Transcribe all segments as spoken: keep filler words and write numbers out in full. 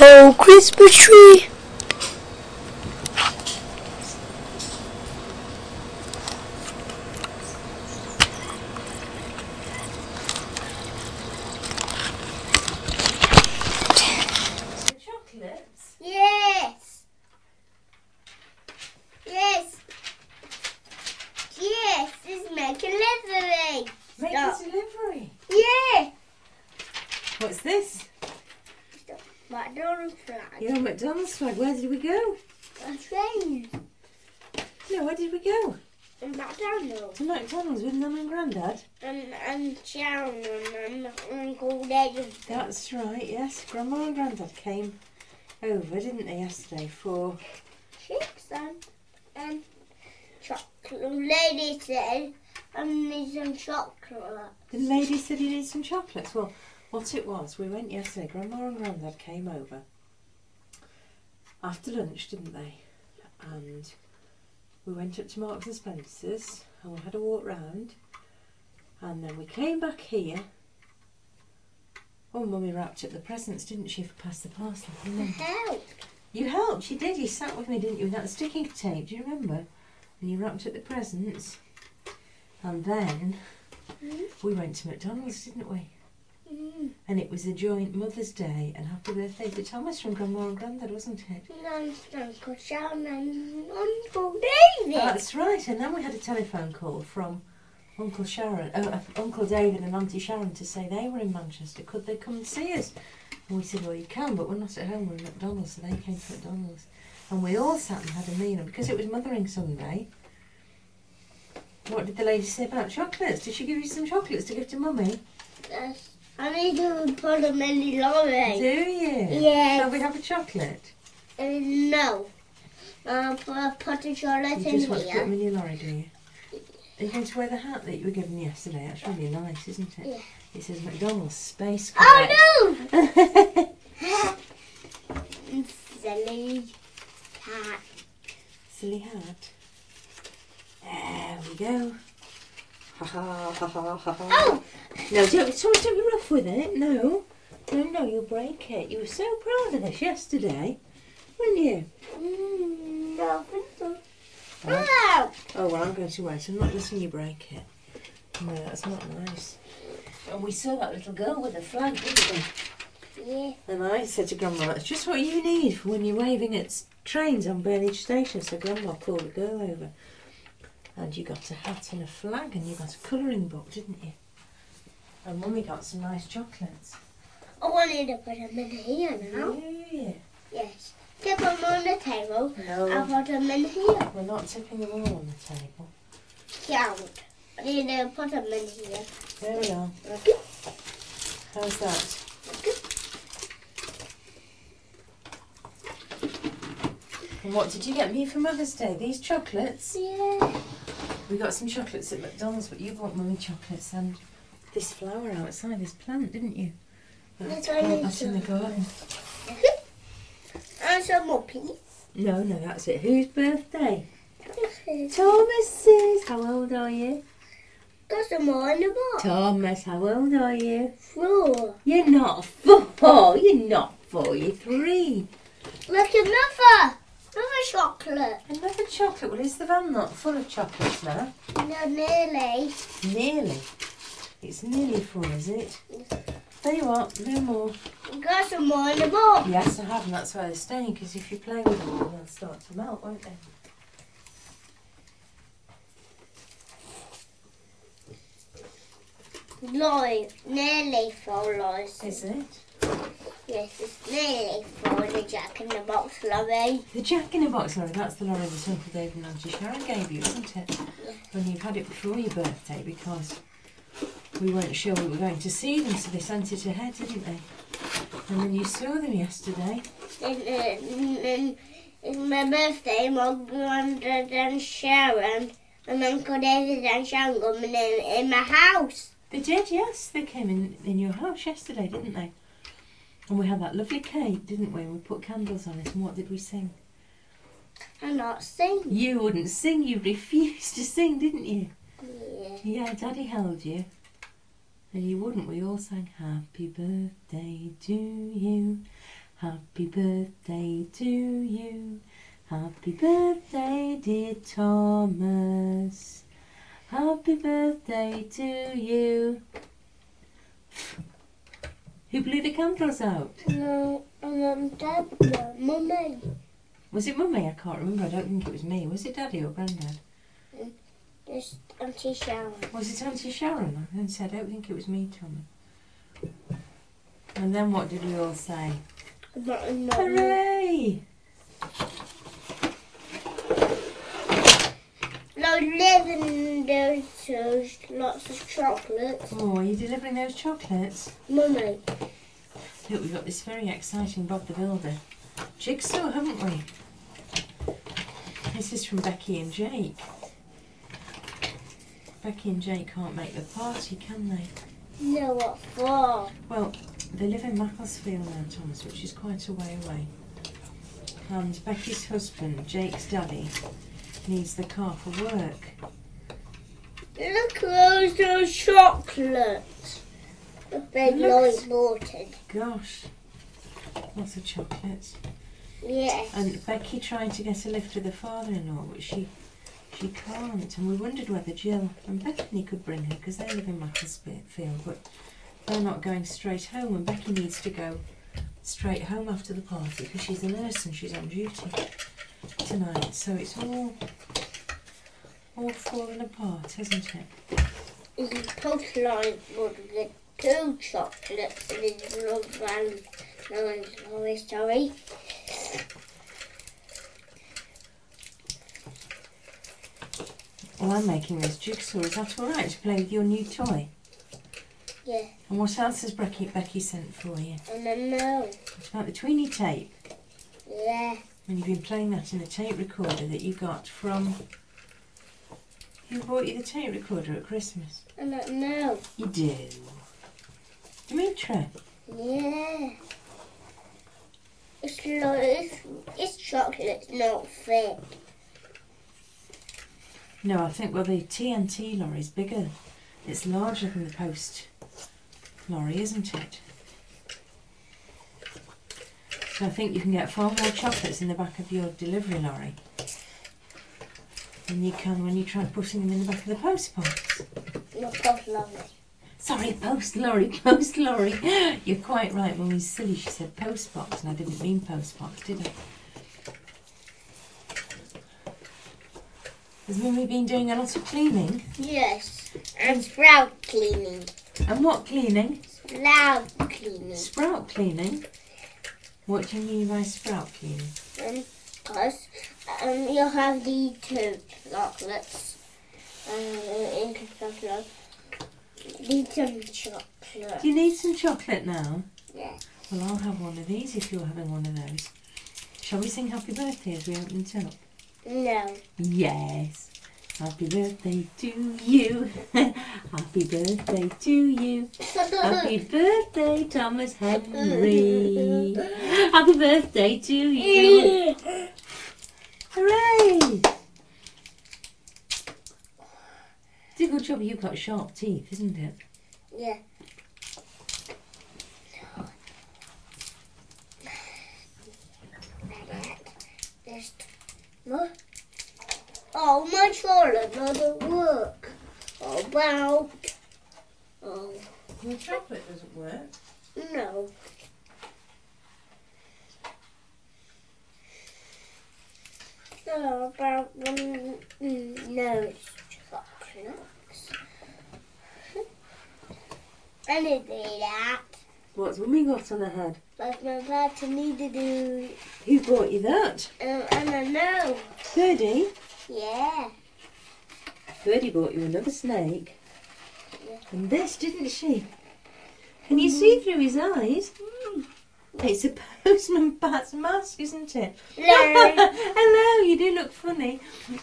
whole Christmas tree. Chocolates? Yes. Yes. Yes, it's make a delivery. Make Stop. a delivery. Yeah. What's this? Stop. McDonald's flag. Your McDonald's flag. Where did we go? A train. No, where did we go? And McDonald's. To McDonald's with Mum and Grandad? And, and Sharon and, and Uncle David. That's right, yes. Grandma and Grandad came over, didn't they, yesterday for... Chips and, and chocolate. The lady said, I need some chocolate. The lady said you need some chocolates. Well, what it was, we went yesterday, Grandma and Grandad came over after lunch, didn't they? And we went up to Marks and Spencer's and we had a walk round, and then we came back here. Oh, Mummy wrapped up the presents, didn't she, for past the parcel? I helped. You helped, you did. You sat with me, didn't you, with that sticking tape, do you remember? And you wrapped up the presents. And then Mm. we went to McDonald's, didn't we? Mm. And it was a joint Mother's Day and Happy Birthday to Thomas from Grandma and Grandad, wasn't it? And Uncle Sharon and Uncle David. That's right. And then we had a telephone call from Uncle Sharon, uh, Uncle David and Auntie Sharon to say they were in Manchester. Could they come and see us? And we said, well, you can, but we're not at home. We're in McDonald's. So they came to McDonald's. And we all sat and had a meal. And because it was Mothering Sunday, what did the lady say about chocolates? Did she give you some chocolates to give to Mummy? Yes. I need to put them in the lorry. Do you? Yes. Shall we have a chocolate? Uh, no. I'll put, put the chocolate You in just want to put here. them in your lorry, do you? Are you going to wear the hat that you were given yesterday? That's really nice, isn't it? Yeah. It says McDonald's Space Cadet. Oh no! Silly cat. Silly hat. There we go. Ha ha ha ha ha ha. Oh! No, don't, sorry, don't be rough with it. No. No, no, you'll break it. You were so proud of this yesterday, weren't you? Mm, no, no. Oh. Oh! Oh, well, I'm going to wait. I'm not letting you break it. No, that's not nice. And we saw that little girl with a flag, didn't we? Yeah. And I said to Grandma, that's just what you need for when you're waving at trains on Burnage Station. So Grandma called the girl over. And you got a hat and a flag and you got a colouring book, didn't you? And Mummy got some nice chocolates. I wanted to put them in here now. Yeah. Yes. Tip them on the table. No, I'll put them in here. we're not tipping them all on the table. Count. I need to put them in here. There we are. Okay. How's that? Okay. And what did you get me for Mother's Day? These chocolates? Yeah. We got some chocolates at McDonald's, but you bought Mummy chocolates and this flower outside, this plant, didn't you? I had Yes, to I plant did that in the garden. And some more peas. No, no, that's it. Whose birthday? Thomas's. How old are you? Got some more in the box. Thomas, how old are you? Four. You're not four. You're not four. You're three. Look, another. Another chocolate. Another chocolate. Well, is the van not full of chocolates now? No, nearly. Nearly. It's nearly full, is it? Tell you what, no more. Got some more in the box. Yes, I have, and that's why they're staying, because if you play with them, they'll start to melt, won't they? Lorry. Nearly full, Lois. Is it? Yes, it's nearly full in the Jack in the Box lorry. The Jack in the Box lorry, that's the lorry that Uncle David and Auntie Sharon gave you, isn't it? Yeah. When you've had it before your birthday, because we weren't sure we were going to see them, so they sent it ahead, didn't they? And then you saw them yesterday. And, uh, and it's my birthday, my granddad and Sharon and Uncle David and Sharon coming in, in my house. They did, yes. They came in, in your house yesterday, didn't they? And we had that lovely cake, didn't we? And we put candles on it, and what did we sing? I'm not singing. You wouldn't sing, you refused to sing, didn't you? Yeah. Yeah, Daddy held you. And you wouldn't, we all sang Happy Birthday to you. Happy birthday to you. Happy birthday, dear Thomas. Happy birthday to you. Who blew the candles out? No, and Dad, no, Mummy. Was it Mummy? I can't remember. I don't think it was me. Was it Daddy or Grandad? Just Auntie Sharon. Was it Auntie Sharon? I said, I don't think it was me, Tommy. And then what did we all say? Not, not Hooray! No, living those those lots of chocolates. Oh, are you delivering those chocolates? Mummy. Look, we've got this very exciting Bob the Builder jigsaw, haven't we? This is from Becky and Jake. Becky and Jake can't make the party, can they? No, what for? Well, they live in Macclesfield now, Thomas, which is quite a way away. And Becky's husband, Jake's daddy, needs the car for work. Look at those, those chocolates. The big Look. Lloyd Morton. Gosh, lots of chocolates. Yes. And Becky tried to get a lift with her father-in-law, but she she can't. And we wondered whether Jill and Bethany could bring her, because they live in Macclesfield, but they're not going straight home, and Becky needs to go straight home after the party because she's a nurse and she's on duty tonight. So it's all all fallen apart, hasn't it? He put Lloyd Morton the two chocolates in his love van. No, I'm sorry, sorry. Well, I'm making this jigsaw. Is that all right to play with your new toy? Yeah. And what else has Becky, Becky sent for you? And I know. What about the Tweenie tape? Yeah. And you've been playing that in the tape recorder that you got from... Who bought you the tape recorder at Christmas? And I know. You do. Demetra. Yeah. It's like it's, it's chocolate's not thick. No, I think, well, the T N T lorry's bigger. It's larger than the Post lorry, isn't it? So I think you can get far more chocolates in the back of your delivery lorry than you can when you try putting them in the back of the post box. Not post lovely. Sorry, post lorry, post lorry. You're quite right, Mummy's silly. She said post box, and I didn't mean post box, did I? Has Mummy been doing a lot of cleaning? Yes. And sprout cleaning. And what cleaning? Sprout cleaning. Sprout cleaning? What do you mean by sprout cleaning? Um, because um, you'll have the two chocolates. Um, in chocolate. Need some chocolate. Do you need some chocolate now? Yeah. Well, I'll have one of these if you're having one of those. Shall we sing happy birthday as we open it up? No. Yes. Happy birthday to you. Happy birthday to you. Happy birthday, Thomas Henry. Happy birthday to you. Hooray! It's a good job you've got sharp teeth, isn't it? Yeah. Just what? Oh, my toilet doesn't work. Oh, about. Oh, Your chocolate doesn't work. no. Oh, about one. mm, No, it's chocolates. I didn't do that. What's Mummy got on her head? But my dad needed to do. Who bought you that? Um, and I know. Birdie? Yeah. Birdie bought you another snake. Yeah. And this, didn't she? Can you see through his eyes? It's a postman Pat's mask, isn't it? Hello. Hello, you do look funny.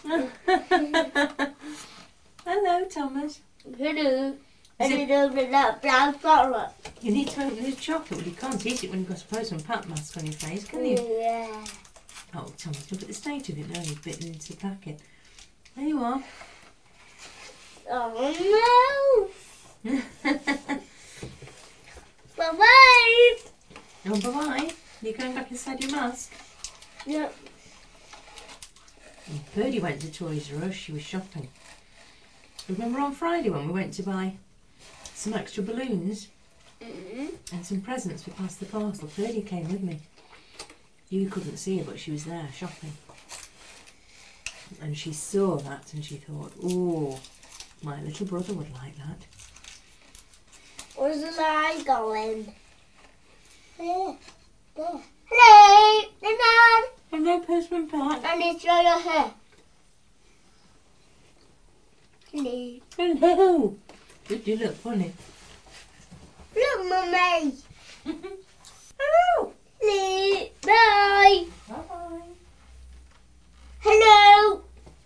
Hello, Thomas. Hello. I Is it- did open that brown chocolate. You need to open this chocolate, but you can't eat it when you've got a postman Pat mask on your face, can you? Yeah. Oh, Thomas, look at the state of it now. You've bitten into the packet. There you are. Oh no. Oh, Bye bye. bye-bye. You going back inside your mask? Yeah. And Birdie went to Toys R Us. She was shopping. Remember on Friday when we went to buy some extra balloons Mm-hmm. and some presents? We passed the parcel. Birdie came with me. You couldn't see her, but she was there shopping. And she saw that and she thought, oh, my little brother would like that. Where's the line going? There. There. Hello! Hello! Hello, Postman Pat. I need to draw your hair. Hello. Hello. Did you look funny? Look, Mummy. Hello. Hello. Bye. Bye-bye. Hello.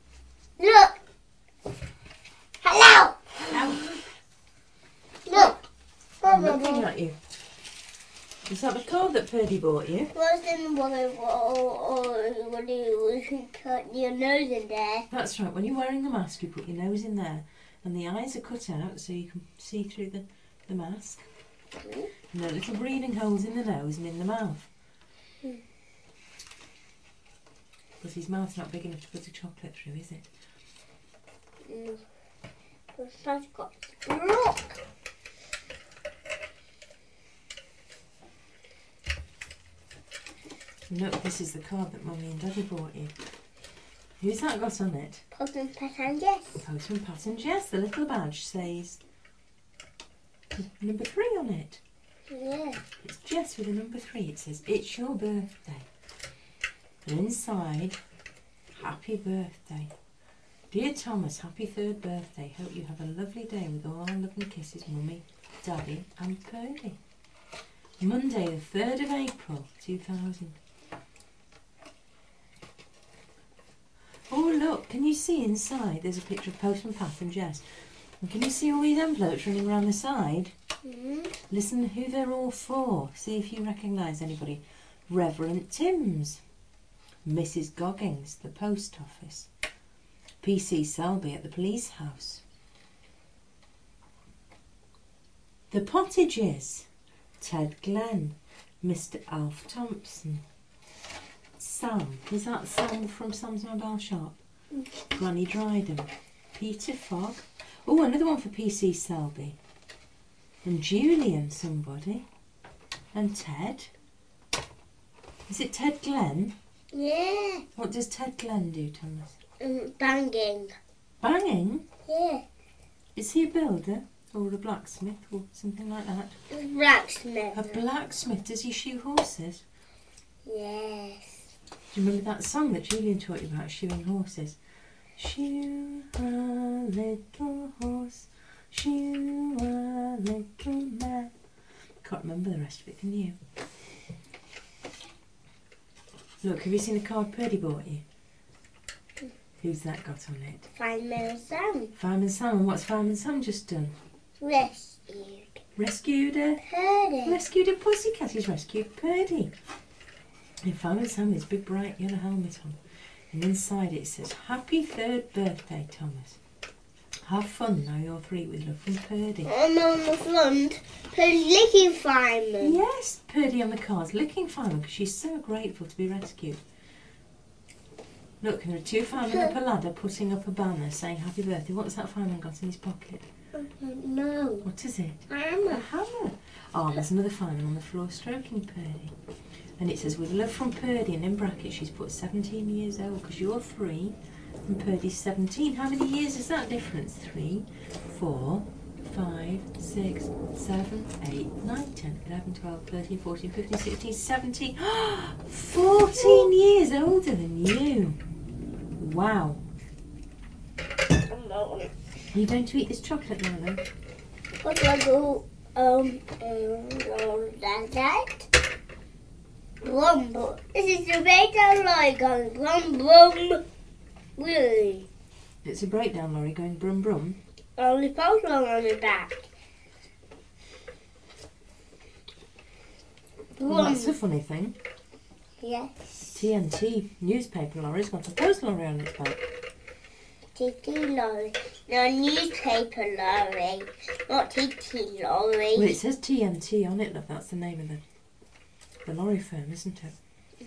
Look. Hello. Hello. Look. I'm looking at you. Is that the card that Purdy bought you? What's in the water? What do you cut your nose in there? That's right. When you're wearing the mask, you put your nose in there, and the eyes are cut out so you can see through the, the mask. Mm. And there are little breathing holes in the nose and in the mouth. Mm. Because his mouth's not big enough to put a chocolate through, is it? Mm. I've got look. Look, this is the card that Mummy and Daddy bought you. Who's that got on it? Postman Pat and Jess. Postman Pat and Jess. The little badge says number three on it. Yeah. It's Jess with a number three. It says, it's your birthday. And inside, happy birthday. Dear Thomas, happy third birthday. Hope you have a lovely day with all our love and kisses, Mummy, Daddy and Purdy. Monday the third of April two thousand. Oh look, can you see inside? There's a picture of Postman Pat and Jess. And can you see all these envelopes running around the side? Mm. Listen who they're all for. See if you recognise anybody. Reverend Timms. Missus Goggins, the post office. P C Selby at the police house. The Pottages. Ted Glenn. Mister Alf Thompson. Sam. Is that Sam from Sam's Mobile Shop? Mm. Granny Dryden. Peter Fogg. Oh, another one for P C Selby. And Julian somebody. And Ted. Is it Ted Glenn? Yeah. What does Ted Glenn do, Thomas? Um, banging. Banging? Yeah. Is he a builder? Or a blacksmith? Or something like that? Blacksmith. A blacksmith? Does he shoe horses? Yes. Do you remember that song that Julian taught you about, shoeing horses? Shoe a little horse, shoe a little man. Can't remember the rest of it, can you? Look, have you seen the card Purdy bought you? Who's that got on it? Fireman Sam. Fireman Sam. And what's Fireman Sam just done? Rescued. Rescued a... Purdy. Rescued a pussycat. He's rescued Purdy. And Fireman Sam has a big bright yellow helmet on. And inside it says, Happy third birthday, Thomas. Have fun now you're three with love from Purdy. I'm on the front. Purdy licking fireman. Yes, Purdy on the card's licking Fireman because she's so grateful to be rescued. Look, there are two firemen up a ladder putting up a banner saying happy birthday. What's that fireman got in his pocket? I don't know. What is it? A Hammer. hammer. Oh, there's another fireman on the floor stroking Purdy. And it says, with love from Purdy, and in brackets she's put seventeen years old because you're three and Purdy's seventeen. How many years is that difference? Three, four, five, six, seven, eight, nine, ten, eleven, twelve, thirteen, fourteen, fifteen, sixteen, seventeen. fourteen years older than you. Wow. Are you going to eat this chocolate now then? What do I do? Um, um, like that. Rumble. This is the breakdown lorry going brum brum. Really? It's a breakdown lorry going brum brum. Only post one on the back. Well, that's a funny thing. Yes. T N T newspaper lorry's got a post lorry on its back. T T lorry. No, newspaper lorry. Not T T lorry. Well, it says T N T on it, love. That's the name of the The lorry firm, isn't it?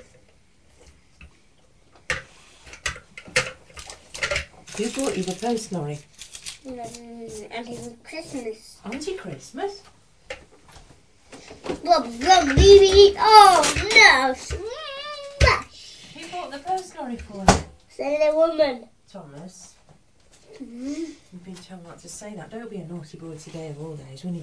Who bought you the post lorry? Mm, and it was Christmas. Auntie Christmas? Blub, blub, baby. Oh no! Smash! Who bought the post lorry for you? Say the woman. Thomas. Mm-hmm. You've been told not to say that. Don't be a naughty boy today of all days, will you?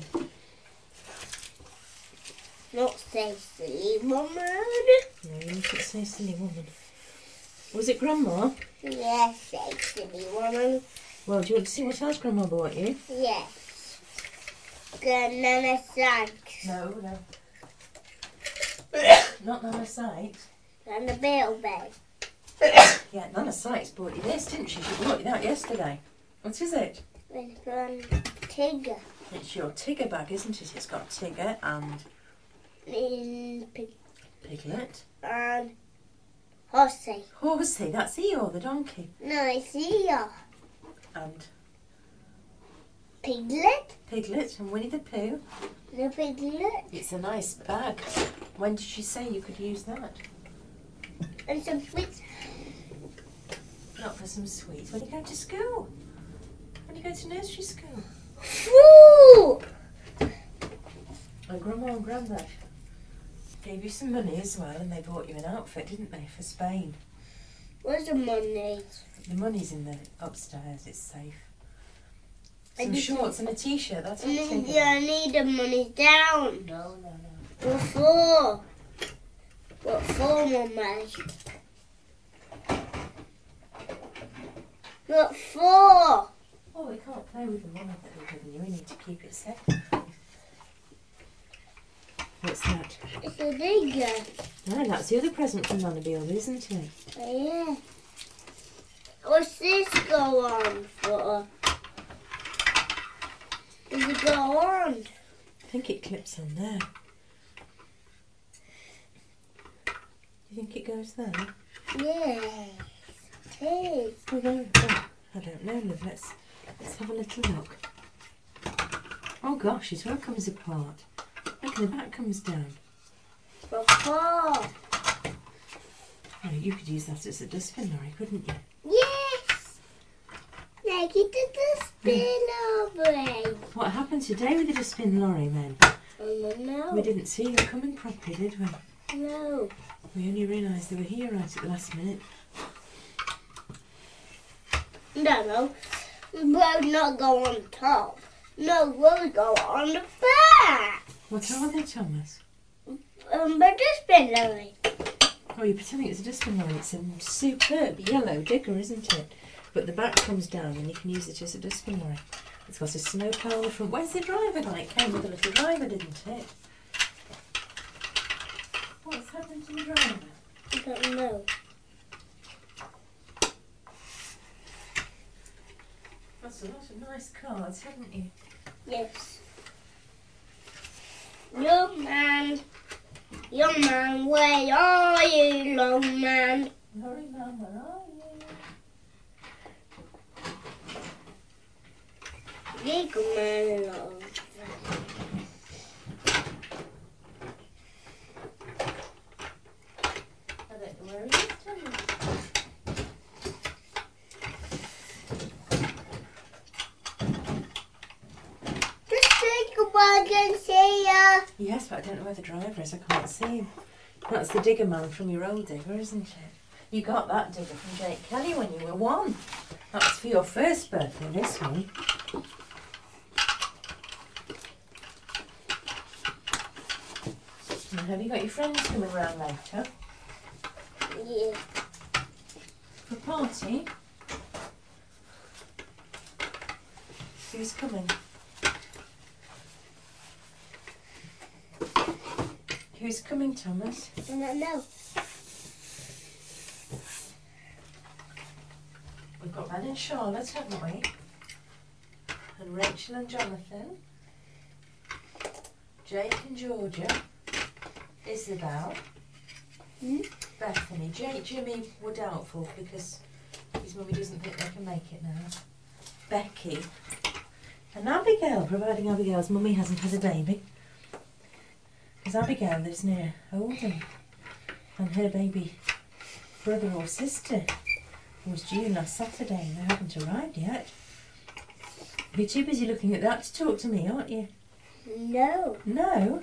Not say silly woman. No, you mustn't say silly woman. Was it Grandma? Yes, say silly woman. Well, do you want to see what else Grandma bought you? Yes. Good Nana Sykes. No, no. Not Nana Sykes. And the bill bag. Yeah, Nana Sykes bought you this, didn't she? She bought you that yesterday. What is it? With from Tigger. It's your Tigger bag, isn't it? It's got Tigger and In pig. Piglet. And Horsey. Horsey, that's Eeyore, the donkey. No, it's Eeyore. And Piglet. Piglet and Winnie the Pooh. The piglet. It's a nice bag. When did she say you could use that? And some sweets. Not for some sweets. When you go to school. When you go to nursery school. Woo! And Grandma and Grandad gave you some money as well, and they bought you an outfit, didn't they, for Spain? Where's the money? The money's in the upstairs. It's safe. I Some need shorts and a t-shirt. That's all. Mm, Take yeah, I it. need the money down. No, no, no. What for? What for, Mummy? What for? Oh, we can't play with the money that we've given you. We need to keep it safe. What's that? It's a digger. No, that's the other present from Nana Beale, isn't it? Oh, yeah. What's this go on for? Does it go on? I think it clips on there. Do you think it goes there? Yes, it is. Oh, no. Oh, I don't know, love. Let's, let's have a little look. Oh, gosh, it all comes apart. Look, the back comes down. What for? Oh, you could use that as a dustbin lorry, couldn't you? Yes! Like it did the spin over. What happened today with the dustbin lorry, then? Oh, no. We didn't see you coming properly, did we? No. We only realised they were here right at the last minute. No, no. Road not go on top. No, road go on the back. What are they, Thomas? Um, but just been lonely. Oh, you're pretending it's a dustbin lorry. It's a superb yellow digger, isn't it? But the back comes down and you can use it as a dustbin lorry. It's got a snow plough on the front. Where's the driver gone? It came with a little driver, didn't it? What's happened to the driver? I don't know. That's a lot of nice cards, haven't you? Yes. Young man, young man, where are you, long man? Lorry man, where are you? Legal man, long. I don't know where he is, Thomas. Just think about and see ya. Yes, but I don't know where the driver is. I can't see him. That's the digger man from your old digger, isn't it? You got that digger from Jake Kelly when you were one. That was for your first birthday, this one. And have you got your friends coming around later? Yeah. For a party? Who's coming? Who's coming, Thomas? I don't know. We've got Ben and Charlotte, haven't we? And Rachel and Jonathan. Jake and Georgia. Isabel. Hmm? Bethany. Jake, Jimmy were doubtful because his mummy doesn't think they can make it now. Becky. And Abigail, providing Abigail's mummy hasn't had a baby. Because There's Abigail lives near Oldham, and her baby brother or sister was due last Saturday and they haven't arrived yet. You're too busy looking at that to talk to me, aren't you? No. No?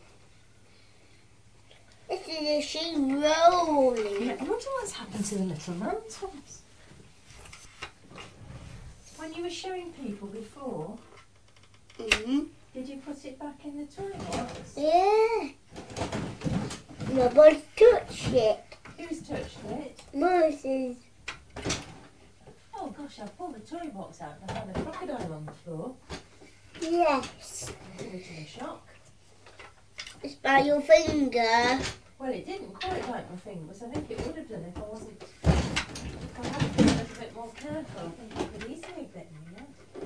This is a sheep rolling. Yeah, I wonder what's happened to the little man, Thomas. When you were showing people before, Mm-hmm. did you put it back in the toolbox? Yeah. Nobody touched it. Who's touched it? Moses. Oh gosh, I pulled the toy box out and I found a crocodile on the floor. Yes. I gave it a shock. It's by your finger. Well, it didn't quite like my fingers. I think it would have done if I wasn't. If I had been a little bit more careful, I think it could easily have bitten me, yeah.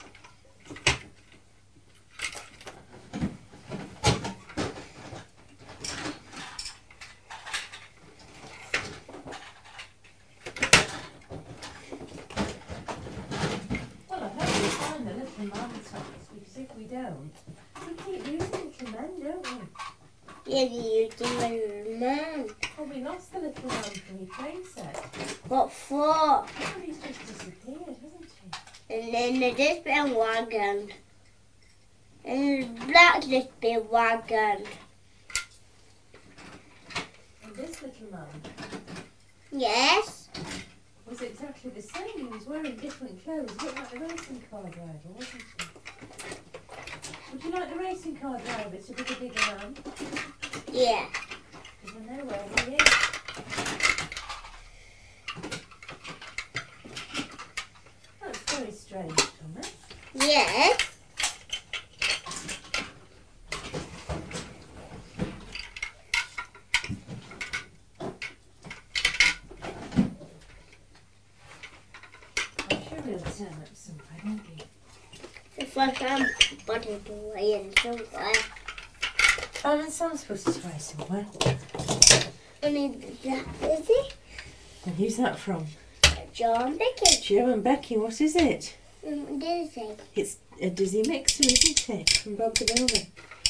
Well, I hope we find the little man, Thomas, because if we don't, we keep losing little men, don't we? Yeah, you do a man. Well, we lost the little man from your train set. What for? Well, he's just disappeared, hasn't he? And then there's this big wagon. And that's this big wagon. And this little man Yes. was exactly the same. He was wearing different clothes. He looked like a racing car driver, wasn't he? Would you like the racing car driver to be the bigger man? Yeah. Because I know where he is. That's very strange, Thomas. Yes. I'm sure he'll turn up somewhere, won't he? It's like I'm body boy and somewhere. Oh, and Sam's supposed to try somewhere. And is that is it? And who's that from? John Dickens. Joe and Becky, what is it? Mm, did it say? It's a Dizzy Mixer, isn't it? From Bob the Builder.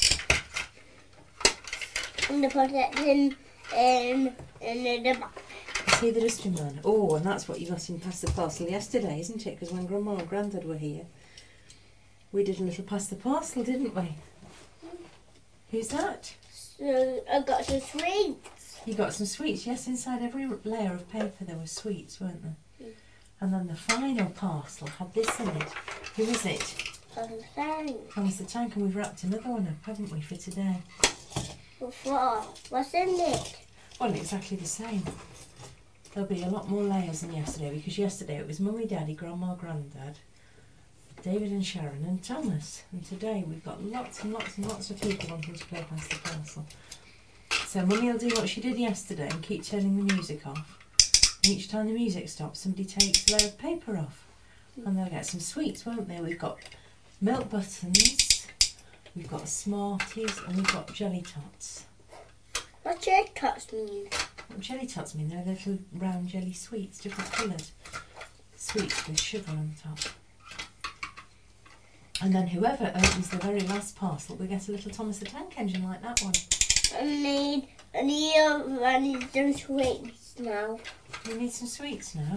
And they put it in in in the box. See the dustbin man? Oh, and that's what you got in Pass the Parcel yesterday, isn't it? Because when Grandma and Grandad were here, we did a little Pass the Parcel, didn't we? Who's that? So I got some sweets. You got some sweets. Yes, inside every layer of paper there were sweets, weren't there? Mm. And then the final parcel had this in it. Who is it? On the thing. Thomas the Tank, and we've wrapped another one up, haven't we, for today? Before. What's in it? Well, exactly the same. There'll be a lot more layers than yesterday, because yesterday it was Mummy, Daddy, Grandma, Grandad, David and Sharon and Thomas. And today we've got lots and lots and lots of people wanting to play Pass the Parcel. So Mummy will do what she did yesterday and keep turning the music off. And each time the music stops, somebody takes a layer of paper off. And they'll get some sweets, won't they? We've got milk buttons, we've got Smarties, and we've got jelly tots. What jelly tots mean? What jelly tots mean? They're little round jelly sweets, different coloured sweets with sugar on top. And then whoever opens the very last parcel will get a little Thomas the Tank Engine like that one. I need, I need, um, I need some sweets now. You need some sweets now.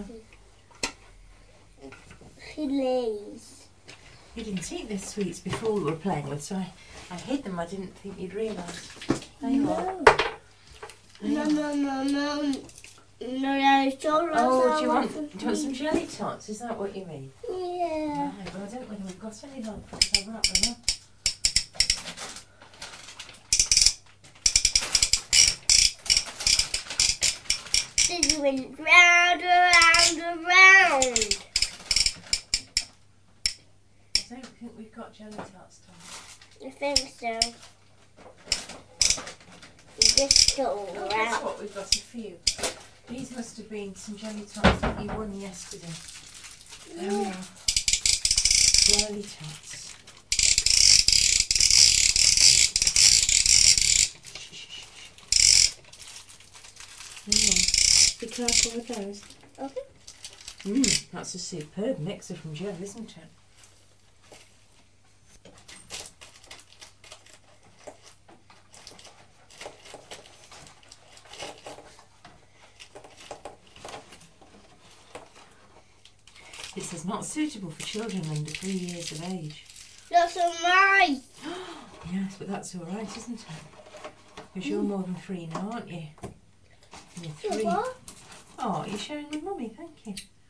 Please. You didn't eat the sweets before we were playing with, so I, I hid them. I didn't think you'd realise. There you are. No. No, no, no, no. No, no, it's all right. Oh, do you want, do you want some jelly tots? Is that what you mean? Yeah. Right, well, I don't know whether we've got any left, because I'll wrap them up. This went round, around, around. I don't think we've got jelly tots, Tom. I think so. Just go Oh, guess around. what? We've got a few. These must have been some jelly tots that you won yesterday. There we are. Jelly tots. Yeah. Be careful with those. Okay. Mmm, that's a superb mixer from Joe, isn't it? It says not suitable for children under three years of age. That's all right. Yes, but that's all right, isn't it? Because you're more than three now, aren't you? You're three. What? Oh, you're sharing with Mummy, thank you.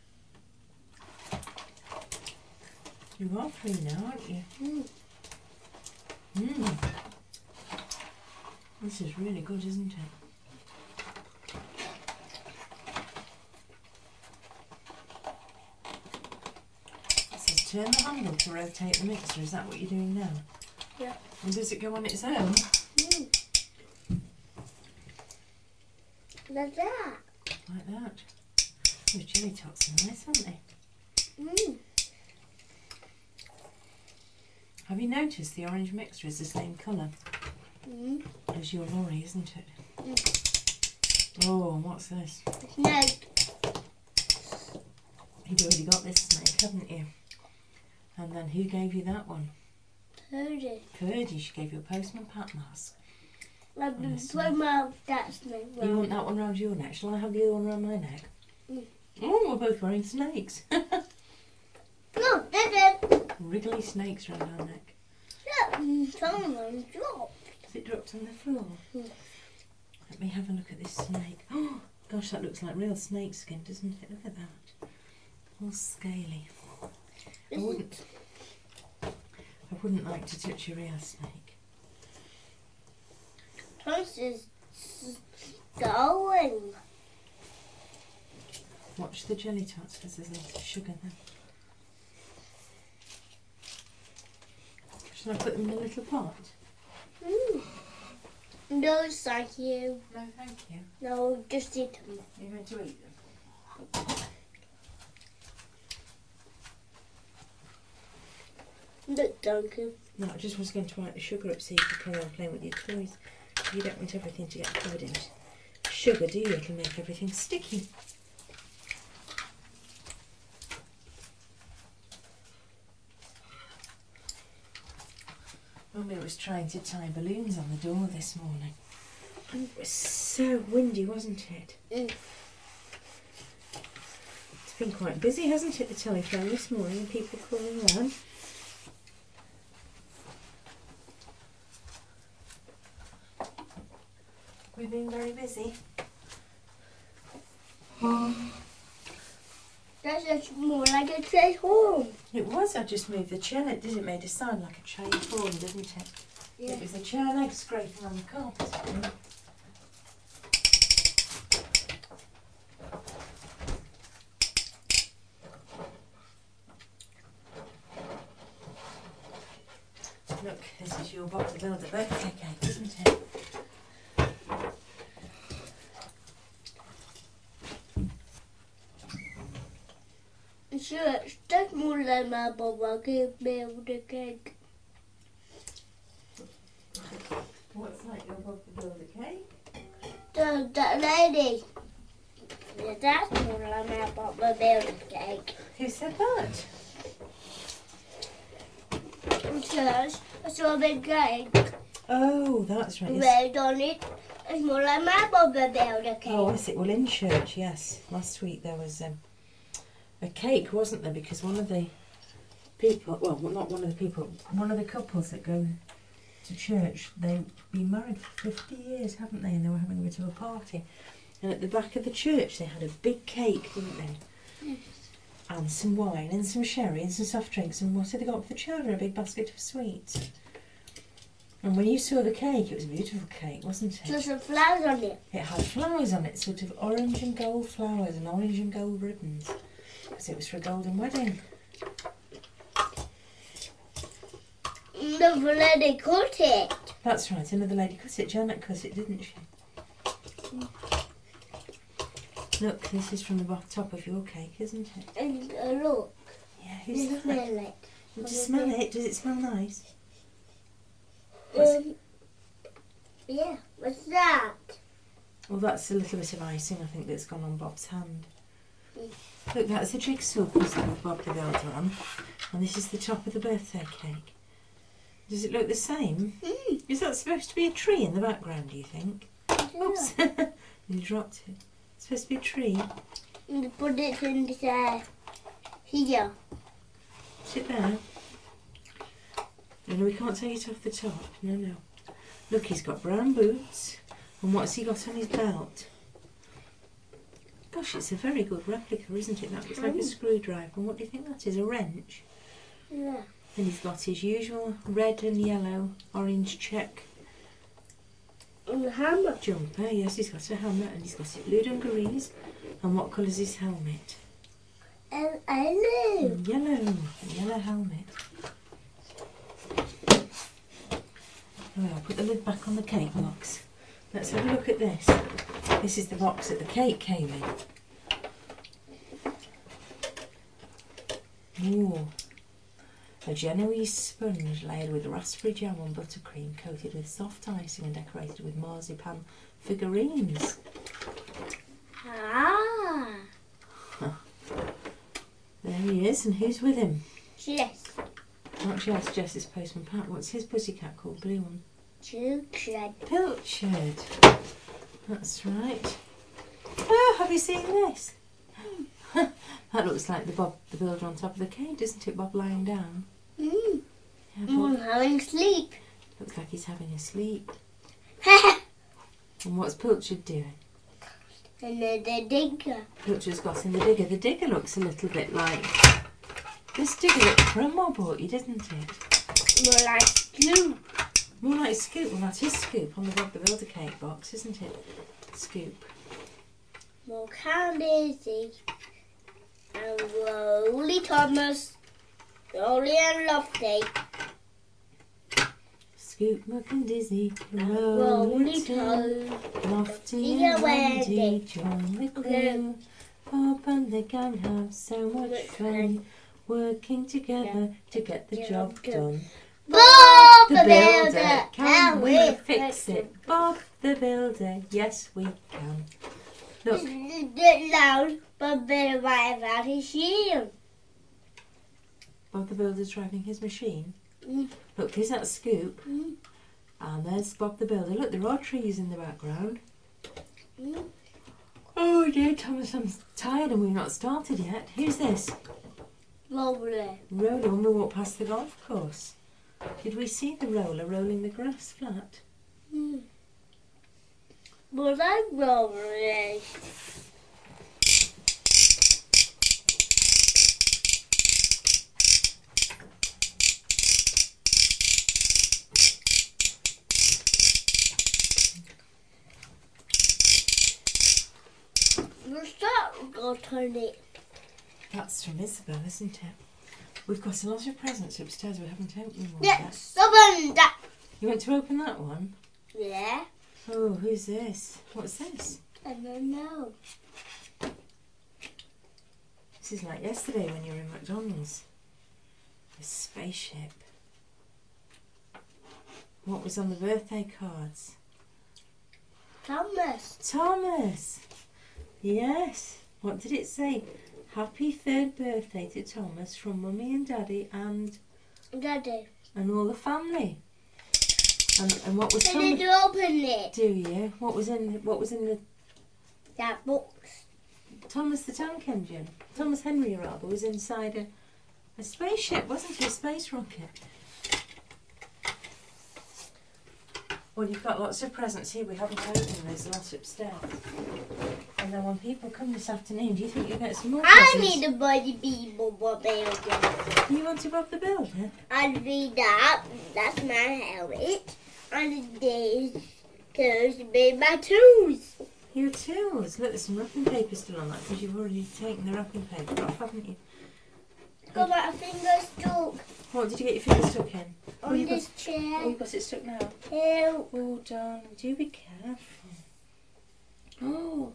You are three now, aren't you? Mm. Mmm. This is really good, isn't it? It says turn the handle to rotate the mixer. Is that what you're doing now? Yeah. And does it go on its own? Mm. Like that. Like that. Oh, chili tots are nice, aren't they? Mm. Have you noticed the orange mixture is the same colour Mm. as your lorry, isn't it? Mm. Oh, and what's this? Snake. You've already got this snake, haven't you? And then who gave you that one? Purdy. Purdy, she gave you a postman pat mask. I've been Yes, putting my that snake You want round. that one round your neck? Shall I have the other one round my neck? Mm. Oh, we're both wearing snakes. No, didn't. Wriggly snakes round our neck. Look, someone dropped. Has it dropped on the floor? Mm. Let me have a look at this snake. Oh, gosh, that looks like real snake skin, doesn't it? Look at that. All scaly. I wouldn't. I wouldn't like to touch a real snake. Thomas is going. Watch the jelly tots because there's a lot of sugar there. Shall I put them in a little pot? Mm. No, thank you. No, thank you. No, just eat them. You're going to eat them? Look, thank you. No, I just was going to write the sugar up so you can carry on playing with your toys. You don't want everything to get covered in sugar, do you? It'll make everything sticky. Mummy was trying to tie balloons on the door this morning. And it was so windy, wasn't it? Mm. It's been quite busy, hasn't it, the telephone this morning, people calling around. We've been very busy. That's just more like a train home. It was, I just moved the chair, it did, it made a sound like a train form, didn't it? Yeah. It was the chair leg scraping on the carpet. Look, this is your Bob the Builder birthday cake, isn't it? Sure, that's more like my Baba gave me the cake. What's like your Bob the Builder cake? The, that lady. Yeah, that's more like my Baba builder cake. Who said that? Because I saw a big cake Oh, that's right. Yes. red on it. It's more like my Baba builder cake. Oh, is it? Well, in church, yes. Last week there was um, a cake, wasn't there? Because one of the people, well, not one of the people, one of the couples that go to church, they've been married for fifty years, haven't they? And they were having a bit of a party. And at the back of the church, they had a big cake, didn't they? Yes. And some wine and some sherry and some soft drinks. And what had they got for the children? A big basket of sweets. And when you saw the cake, it was a beautiful cake, wasn't it? Just some flowers on it. It had flowers on it, sort of orange and gold flowers and orange and gold ribbons. Because it was for a golden wedding. The lady cut it. That's right, another lady cut it. Janet cut it, didn't she? Look, this is from the bottom top of your cake, isn't it? And uh, look, Yeah, who's you that? smell it. Want to smell it? Does it smell nice? Um, yeah, what's that? Well, that's a little bit of icing, I think, that's gone on Bob's hand. Mm. Look, that's the jigsaw puzzle with Bob the Builder on. And this is the top of the birthday cake. Does it look the same? Mm. Is that supposed to be a tree in the background, do you think? Oops. You dropped it. It's supposed to be a tree. And put it in there. Here. Sit there. No, no, we can't take it off the top. No, no. Look, he's got brown boots. And what's he got on his belt? Gosh, it's a very good replica, isn't it? That looks like a screwdriver. And what do you think that is? A wrench? Yeah. And he's got his usual red and yellow, orange check And the hammer. jumper. Yes, he's got a hammer and he's got it blue dungarees. And what colour's his helmet? And I know. Yellow. A yellow helmet. Oh, I'll put the lid back on the cake box. Let's have a look at this. This is the box that the cake came in. Ooh. A Genoese sponge layered with raspberry jam and buttercream, coated with soft icing and decorated with marzipan figurines. Ah. There he is, and who's with him? Jess. Not Jess, Jess is Postman Pat. What's his pussycat called? Blue one. Children. Pilchard. That's right. Oh, have you seen this? That looks like the Bob the Builder on top of the cage, doesn't it? Bob lying down. Mm. Yeah, I'm Bob having sleep. looks like he's having a sleep. And what's Pilchard doing? And then the digger. Pilchard's got in the digger. The digger looks a little bit like this digger that Grandma bought you, didn't it? More like Scoop. More like Scoop. Well, that is Scoop on the Bob the Builder cake box, isn't it? Scoop. More Candace. And Rolly Thomas. Rolly and Lofty. Scoop, Muck and Dizzy, Rolly Rolly Toad. Lofty Yeah, and Wendy, Wendy. join the Yeah. crew. Bob and the gang have so much Much fun, fun. working together to get the Yeah, job good. done. Bob The Builder, can we fix it? Bob the Builder, yes we can. Look, Look. Loud, but better right about his shield. Bob the Builder's driving his machine. Mm. Look, there's that Scoop, Mm. and there's Bob the Builder. Look, there are trees in the background. Mm. Oh dear, Thomas, I'm tired and we've not started yet. Who's this? Roller. Roller, when we walked past the golf course. Did we see the roller rolling the grass flat? Mm. But I roller. What's that got on it? That's from Isabel, isn't it? We've got a lot of presents upstairs we haven't opened one Yeah, yet. someone that. You want to open that one? Yeah, Oh, who's this? What's this? I don't know. This is like yesterday when you were in McDonald's. A spaceship. What was on the birthday cards? Thomas. Thomas! Yes. What did it say? Happy third birthday to Thomas from Mummy and Daddy and Daddy. and all the family. And and what was I Thomas? didn't open it. Do you? What was in what was in the That box. Thomas the Tank Engine? Thomas Henry rather was inside a a spaceship, wasn't it? A space rocket. Well, you've got lots of presents here we haven't opened. There's lots upstairs. And then when people come this afternoon, do you think you'll get some more I presents? need a body people Bob Builder. You want to Bob the Builder? I need that. That's my helmet. And this goes to be my tools. Your tools. Look, there's some wrapping paper still on that because you've already taken the wrapping paper off, haven't you? Got my finger stuck What did you get your finger stuck in? Oh, on you this got, oh, chair. you got it stuck now. Help. Oh, darling, do be careful. Oh.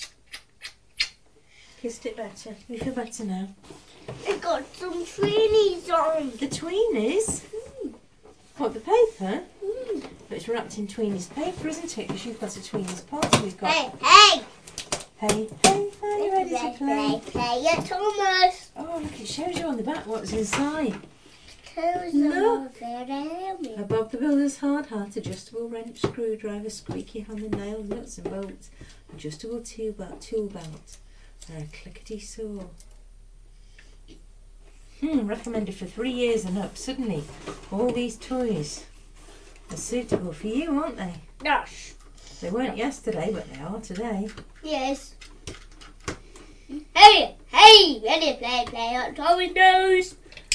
Kissed it better. You feel better now. I got some tweenies on. The tweenies? Mm. What, the paper? Mm. But it's wrapped in tweenies paper, isn't it? Because you've got a tweenies party. We've got. Hey, hey. Hey, hey, are you ready to Play, play? play, play. Yeah, Thomas. Oh, look, it shows you on the back what's inside. Who's Look. the helmet? A Bob the Builder's hard hat, adjustable wrench, screwdriver, squeaky hammer, nail, nuts and bolts, adjustable tool belt, tool belt, and a clickety saw. Hmm, recommended for three years and up. Suddenly, all these toys are suitable for you, aren't they? Yes. They weren't yesterday, but they are today. Yes. Hey, hey, ready, play, play, on Tommy nose.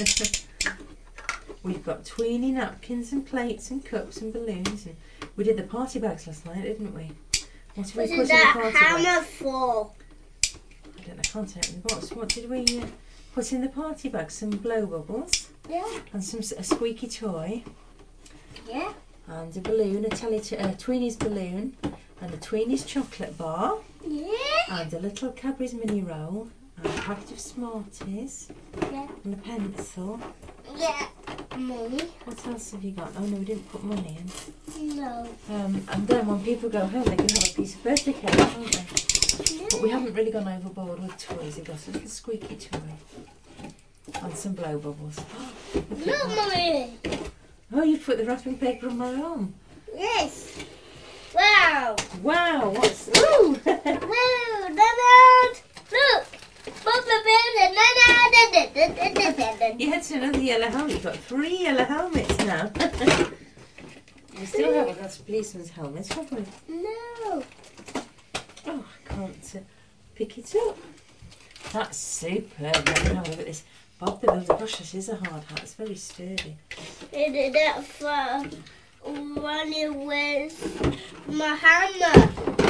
We've got tweeny napkins and plates and cups and balloons. And we did the party bags last night, didn't we? What did we What put is in the that party hammer bags? for? I don't know, I can't take it in the box. What did we uh, put in the party bag? Some blow bubbles Yeah. and some a squeaky toy Yeah. and a balloon, a telly t- uh, Tweeny's balloon and a Tweeny's chocolate bar Yeah. and a little Cadbury's mini roll and a packet of Smarties Yeah. and a pencil. Yeah. Money? What else have you got? Oh no, we didn't put money in. No. Um, and then when people go home, they can have a piece of birthday cake, can't they? But we haven't really gone overboard with toys. We've got a little squeaky toy and some blow bubbles. Look at Look, that. Mommy. Oh, you put the wrapping paper on my arm. Yes. Wow. Wow, what's... Ooh! Woo, Donald. Look. Papa Bear and Nana. You had to another yellow helmet. You've got three yellow helmets now. We still haven't got a policeman's helmet, have we? No. Oh, I can't uh, pick it up. That's superb. Let me have a look at this. Bob the Builder. Gosh, this is a hard hat. It's very sturdy. It is that for running with my hammer.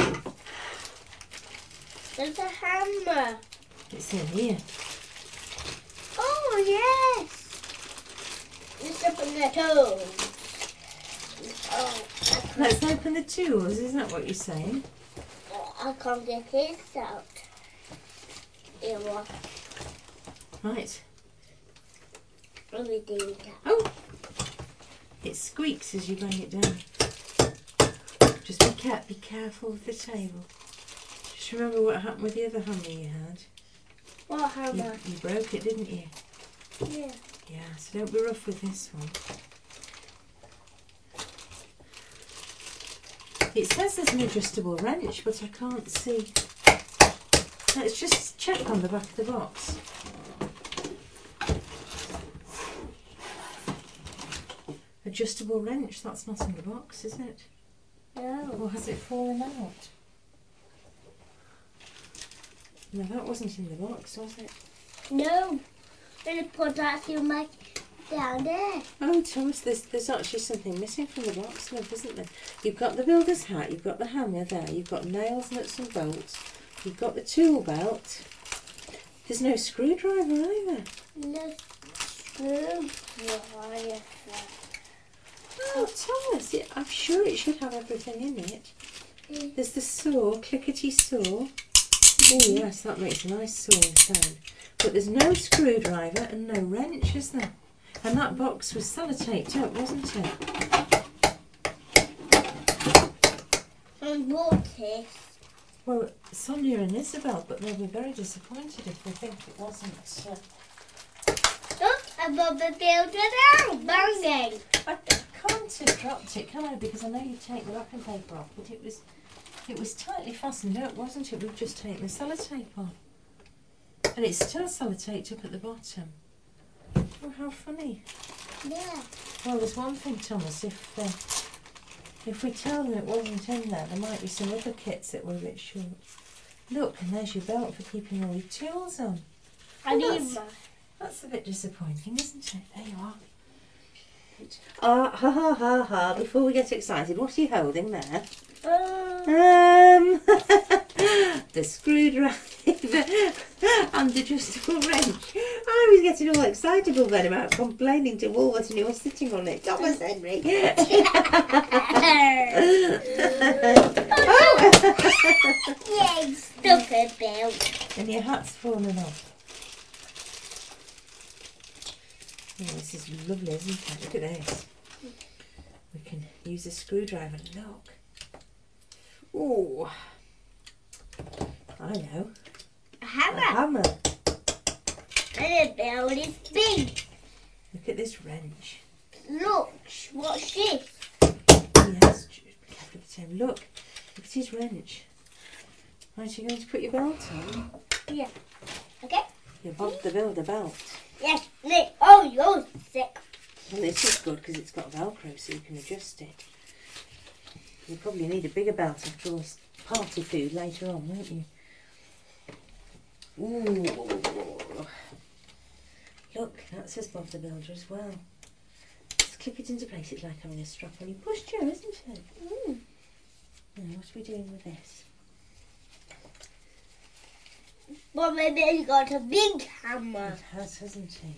There's a hammer. It's in here. Oh, yes. Let's open the toes. Oh, I can't, Let's open the tools. Isn't that what you're saying? I can't get this out. Here, what? Right. Let me do that. Oh! It squeaks as you bang it down. Just be, care- be careful with the table. Just remember what happened with the other hammer you had. What You, hammer? you broke it, didn't you? Yeah. Yeah, so don't be rough with this one. It says there's an adjustable wrench, but I can't see. Let's just check on the back of the box. Adjustable wrench, that's not in the box, is it? No. Or has it fallen out? No, that wasn't in the box, was it? No. I'm going to put that in my down there. Oh, Thomas, there's, there's actually something missing from the box, love, isn't there? You've got the builder's hat, you've got the hammer there, you've got nails, nuts and bolts, you've got the tool belt. There's no screwdriver either. No screwdriver. Oh, Thomas, it, I'm sure it should have everything in it. There's the saw, clickety saw. Oh yes, that makes a nice sawing sound. But there's no screwdriver and no wrench, is there? And that box was sellotaped up, wasn't it? And what is? Well, Sonia and Isabel, but they'll be very disappointed if they think it wasn't. Uh, Look, above the builder now, banging. I can't have dropped it, can I? Because I know you take the wrapping paper off, but it was it was tightly fastened up, wasn't it? We've just taken the sellotape on. And it's still sellotaped up at the bottom. Oh, how funny. Yeah. Well, there's one thing, Thomas, if uh, if we tell them it wasn't in there, there might be some other kits that were a bit short. Look, and there's your belt for keeping all your tools on. I Oh, need that's, my. that's a bit disappointing, isn't it? There you are. Ah, ha ha ha ha, before we get excited, what are you holding there? Uh, Um, the screwdriver and adjustable wrench. I was getting all excitable then about complaining to Woolworths and you're sitting on it. Thomas Henry. yeah, stupid belt. And your hat's fallen off. Oh, this is lovely, isn't it? Look at this. We can use a screwdriver and look. Oh, I know. A A hammer. hammer. And the belt is big. Look at this wrench. Look, what's this? Yes, be careful with the table. Look, look at his wrench. Right, you going to put your belt on? Yeah. Okay. Your Bob the Builder belt. Yes, me. Oh, you're sick. And this is good because it's got Velcro so you can adjust it. You probably need a bigger belt after all this party food later on, won't you? Ooh. Look, that says Bob the Builder as well. Just clip it into place. It's like having a strap on your pushchair, isn't it? Mm. Now, what are we doing with this? But maybe he's got a big hammer. It has, hasn't he?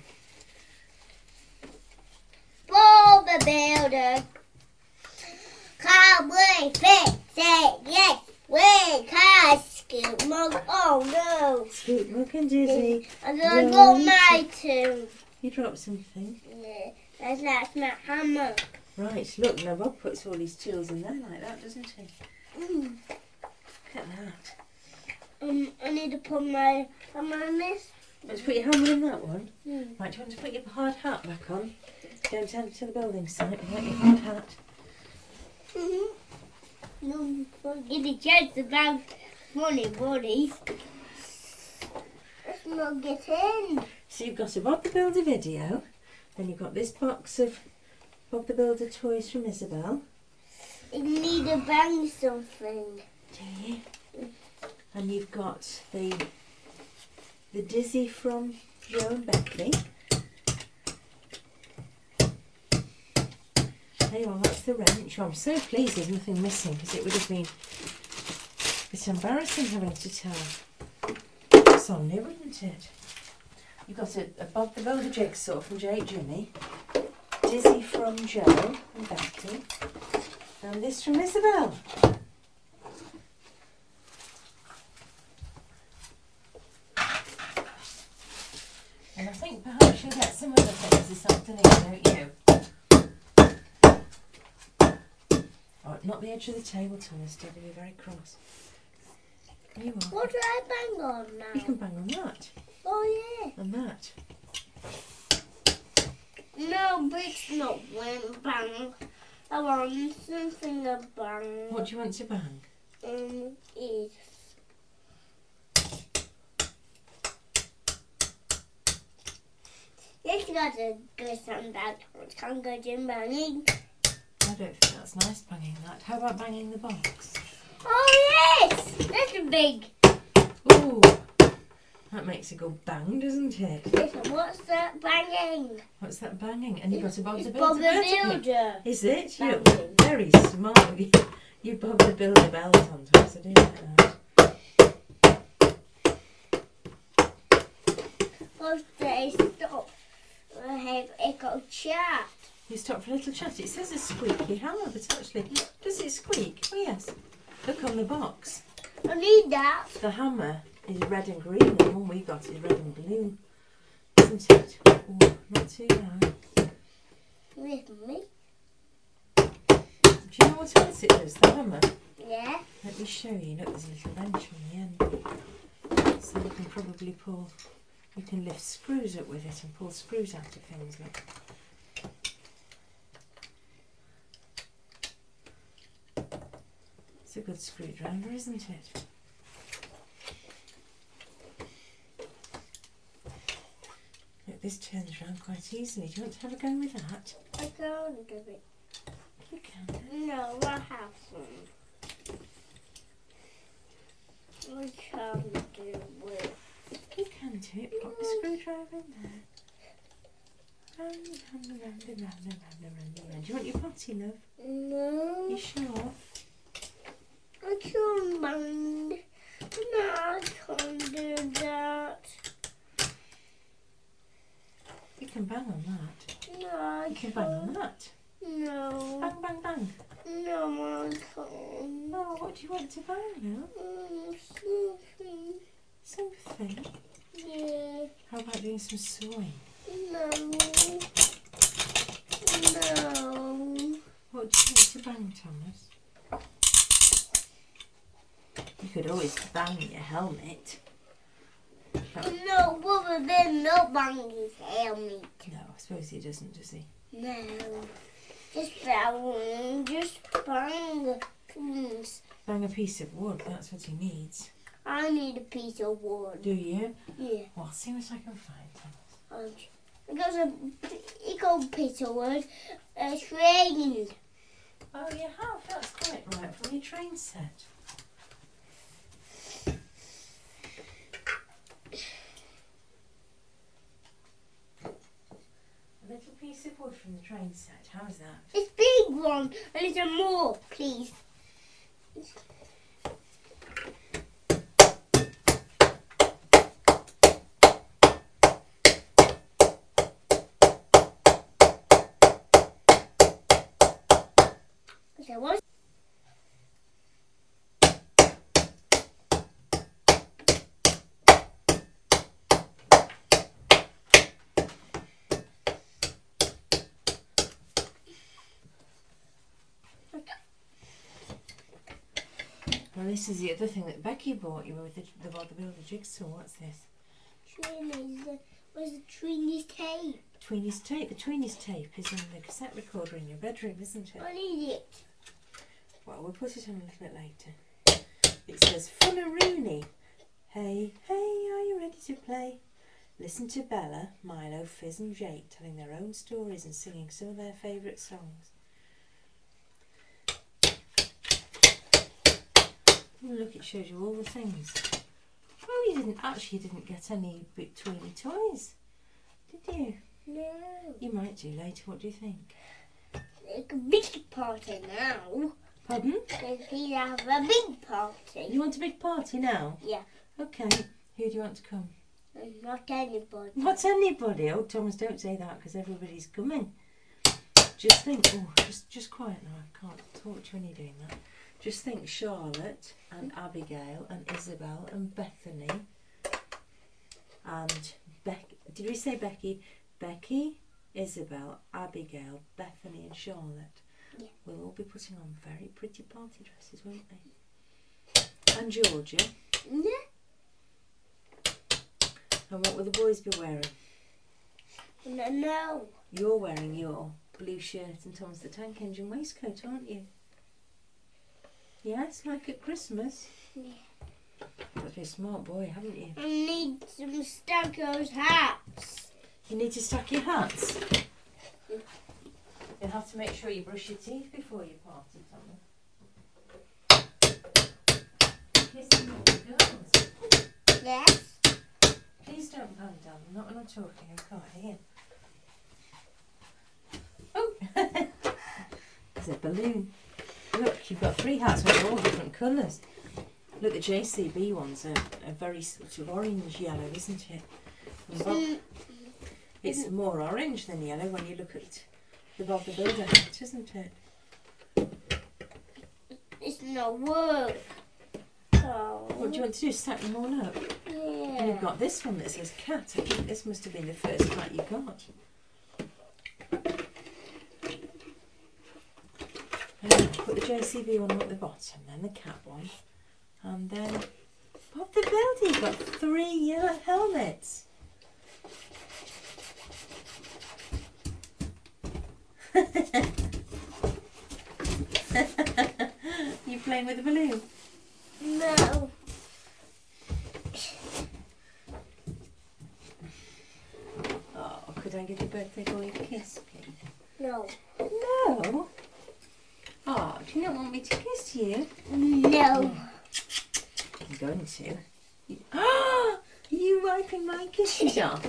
Bob the Builder. Can't we fix it? Yes, we can. Scoot Mug. Oh no. Scoot Mug and Dizzy. And I got my two. You dropped something. Yeah, that's, that's my hammer. Right, look, now Bob puts all his tools in there like that, doesn't he? Mm. Look at that. Um, I need to put my hammer in this. Let's put your hammer in that one. Mm. Right, do you want to put your hard hat back on? Go and tend to the building site and get your hard hat. Mm-hmm. No, don't give me a chance about money, buddies. Let's not get in. So you've got a Bob the Builder video, then you've got this box of Bob the Builder toys from Isabel. I need to bang something. Do you? And you've got the the Dizzy from Joe and Becky. There you are, that's the wrench. Oh, I'm so pleased there's nothing missing because it would have been a bit embarrassing having to tell. It's on new, isn't it? You've got a, a Bob the Builder jigsaw from Jake Jimmy, Dizzy from Joe and Becky, and this from Isabel. And I think perhaps you'll get some other things this afternoon, don't you? Oh, not the edge of the table, Thomas. Don't be very cross. There you are. What do I bang on now? You can bang on that Oh yeah. and that. No, but it's not when bang. I want something to bang. What do you want to bang? Um, is. This got to go something bad. Can't go to banging. I don't think that's nice banging that. How about banging the box? Oh yes, that's a big. Ooh, that makes a good bang, doesn't it? Listen, what's that banging? What's that banging? And you've got a Bob the It's Bob Builder. the Builder. Is it? You're Banging. very smart. You, you Bob the Builder belt on, Thomas. I do like that. What's they stop? I have echo chat. You stop for a little chat. It says a squeaky hammer, but actually, does it squeak? Oh yes. Look on the box. I need that. The hammer is red and green, and the one we got is red and blue, isn't it? Ooh, not too bad. With me. Do you know what else it does, the hammer? Yeah. Let me show you. Look, there's a little wrench on the end. So you can probably pull, you can lift screws up with it and pull screws out of things. Look. It's a good screwdriver, isn't it? Look, this turns round quite easily. Do you want to have a go with that? I can't do it. You can. No, I have some. I can't do it. You can do it. Pop the screwdriver in there. Round, round, round, round, round, round, round, round. Do you want your potty, love? No. You sure? I can't bang. No, I can't do that. You can bang on that. No, I You can bang on can't. that. No. Bang, bang, bang. No, I can't. Oh, what do you want to bang now? Mm, something. Something. Yeah. How about doing some sewing? No. No. What do you want to bang, Thomas? You could always bang your helmet. No, Bubba Bear not bang his helmet. No, I suppose he doesn't, does he? No. Just bang, just bang things. Bang a piece of wood, that's what he needs. I need a piece of wood. Do you? Yeah. Well, I'll see what I can find, Thomas. Um, because a big old piece of wood, a train. Oh, you have? That's quite right, from your train set. A little piece of wood from the train set. How's that? It's big one. A little more, please. Okay, what? Well, this is the other thing that Becky bought you with the, the, the Builder jigsaw. What's this? Trini's, uh, where's the Trini's tape? Tweeny's tape. The Tweeny's tape is in the cassette recorder in your bedroom, isn't it? I need it. Well, we'll put it on a little bit later. It says, Funnaroony. Hey, hey, are you ready to play? Listen to Bella, Milo, Fizz and Jake telling their own stories and singing some of their favourite songs. Oh, look, it shows you all the things. Oh, you didn't actually didn't get any big Tweeny toys, did you? No. You might do later. What do you think? It's a big party now. Pardon? We have a big party. You want a big party now? Yeah. Okay. Who do you want to come? Not anybody. Not anybody. Oh, Thomas, don't say that because everybody's coming. Just think. Oh, just just quiet now. I can't talk to you when you're doing that. Just think Charlotte and Abigail and Isabel and Bethany and Becky. Did we say Becky? Becky, Isabel, Abigail, Bethany and Charlotte. Yeah. We'll all be putting on very pretty party dresses, won't they? And Georgia. Yeah. And what will the boys be wearing? No, no. You're wearing your blue shirt and Thomas the Tank Engine waistcoat, aren't you? Yes, like at Christmas. Yeah. You've got to be a smart boy, haven't you? I need some Stackos hats. You need to stack your hats. You'll have to make sure you brush your teeth before you party, Thomas. Kissing little girls. Yes. Please don't bang down. Not when I'm talking. I can't hear. Oh! There's a balloon. Look, you've got three hats with all different colours. Look, the J C B one's a, a very sort of orange yellow, isn't it? Bob, it's more orange than yellow when you look at the Bob the Builder hat, isn't it? It's not work. Oh. What do you want to do? Stack them all up? Yeah. And you've got this one that says cat. I think this must have been the first hat you got. And put the J C B one at the bottom, then the cat one, and then Bob the Builder. You've got three yellow helmets. You playing with the balloon? No. Oh, could I give your birthday boy a kiss, please? No. No. Oh, do you not want me to kiss you? No. I'm going to. You, oh, are you wiping my kisses off?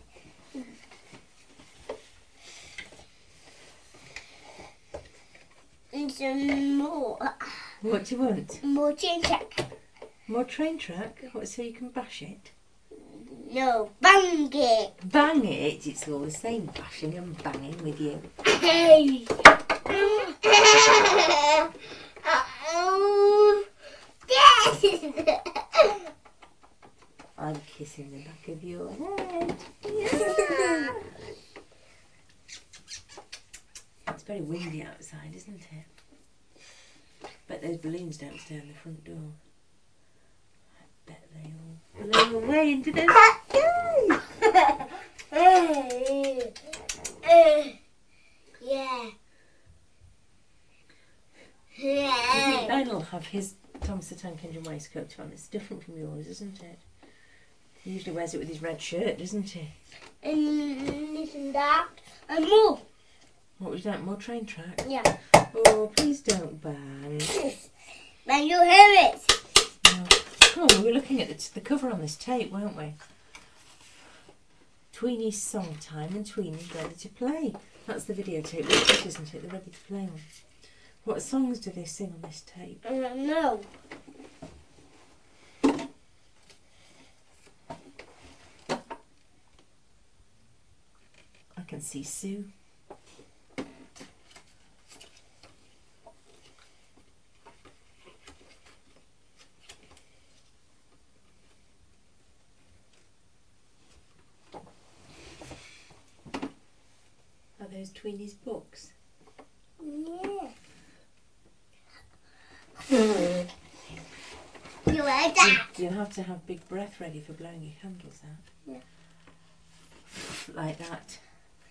And some more. What do you want? More chain check. More train track? What, so you can bash it? No. Bang it. Bang it? It's all the same bashing and banging with you. Hey. I'm kissing the back of your head. It's very windy outside, isn't it? Bet those balloons don't stay on the front door. I bet they all blow away into the sky. Yeah. I think Ben will have his Thomas the Tank Engine waistcoat on. It's different from yours, isn't it? He usually wears it with his red shirt, doesn't he? And this and that. And more. What was that? More train track? Yeah. Oh, please don't bang. Then you hear it. No. Oh, we were looking at the, the cover on this tape, weren't we? Tweeny's Song Time and Tweeny's Ready to Play. That's the videotape, which isn't it? The Ready to Play one. What songs do they sing on this tape? I don't know. I can see Sue. Are those Tweeny's books? Yeah. You like that? You'll have to have big breath ready for blowing your candles out. Yeah. Like that.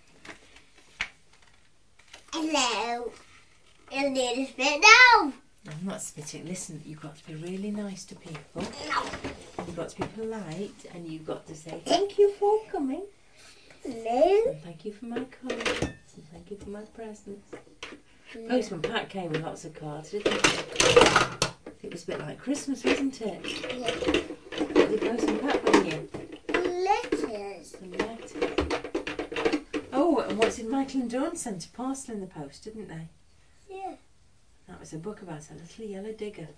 Hello. You need to spit now. I'm not spitting. Listen, you've got to be really nice to people. No. You've got to be polite, and you've got to say thank you for coming. Hello. And thank you for my cards. And thank you for my presents. Postman Pat came with lots of cards, didn't he? It was a bit like Christmas, wasn't it? Yeah. What did Postman Pat bring you? Letters. Some letters. Oh, and what did Michael and Dawn send a parcel in the post, didn't they? Yeah. That was a book about a little yellow digger.